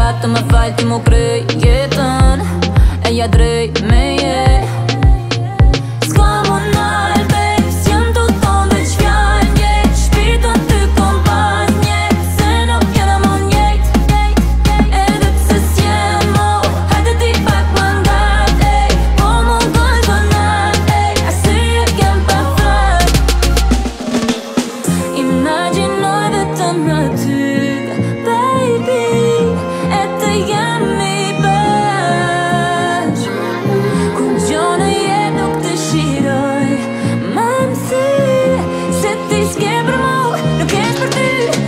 vet om jeg feilte må grøyeten Jeg drømmer Skal man nær, babes Gjemt og tom veç fjallje Shpirton ty kompanje Sen op gjennom on jejt Edhe pse s'jemo Hajde ti pak më ngat Po më gëll të nat Asyje kem pa fat Imaginoj vetëm në ty Baby E të jam I bash Kur gjo në jet nuk të shiroj Më mësi Se ti s'ke për mu Nuk esh për ty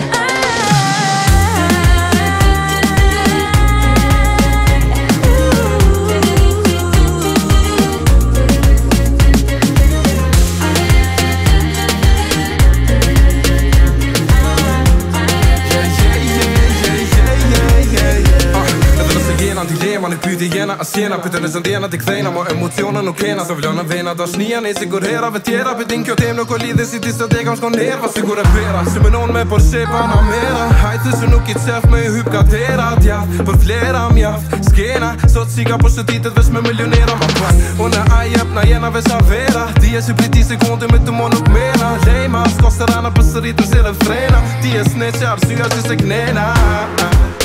Ti lema, nuk pyti jena as jena Pytën e zëndjena ti kthejna, mo emocionën nuk kena So vlona vena dashnija, ne sigur herave tjera Pëtin kjo tem nuk o lidhe si ti së te kam shkon nerva Sigur e pera, si menon me Porsche Panamera Hajtë që nuk I qef me hyp katera Djath, për flera mjaft, skena Sot si ka po shëtitet vesh me milionera Ma pak, unë a jep na jena vesh avera Ti e që priti sekunde me të mo nuk mena Lejma, s'ko së rana për sërit në si refrena Ti e s'ne që arsya që se knena